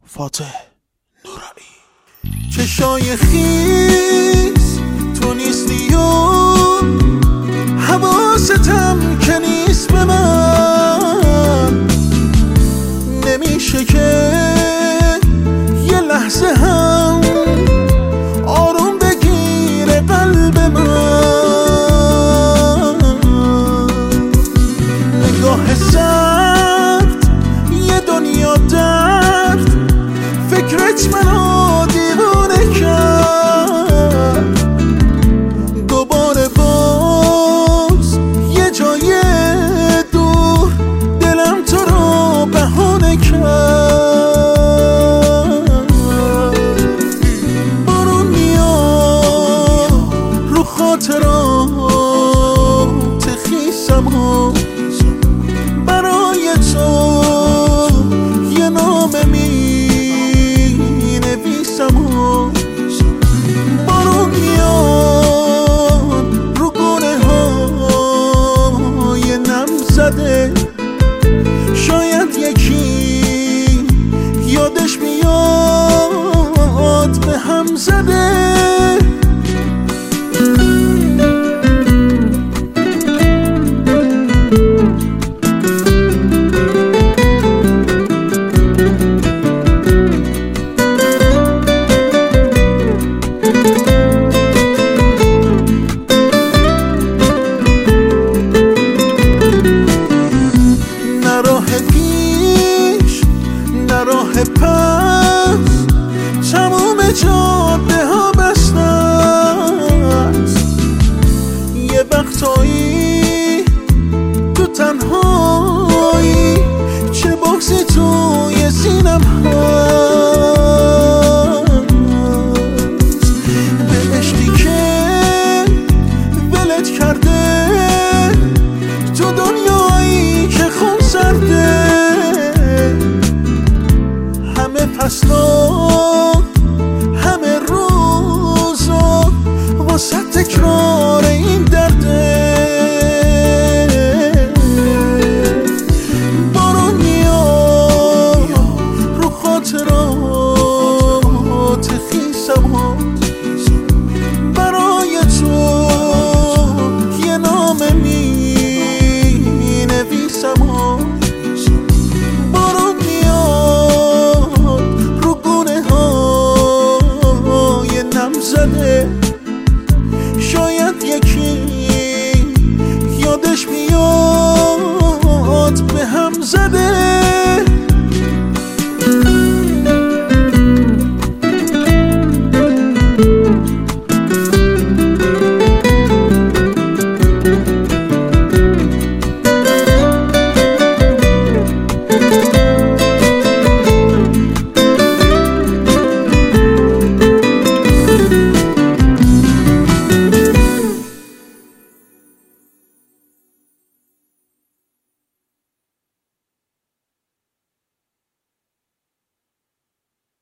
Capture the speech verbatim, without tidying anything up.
فاتح نورایی. چشای خیز تو نیستی و حواستم که نیست به من، نمیشه که یه لحظه هم آروم بگیره قلب من. نگاه سرد یه دنیا درد، فکرت منو دیوانه کرد. دوباره باز یه جای دور دلم تو رو بهانه کرد. بارون میاد رو خاطرات خیسم و برای تو یه نامه می نویسم و بارون میاد رو گونه های نم زده، شاید یکی یادش میاد به هم زده. راه پس تموم جاده ها بسته است، یه وقتایی تو تنهایی چه بغضی توی سینم هست. به عشقی که ولت کرده تو دنیایی که خون سرده، همه فصلا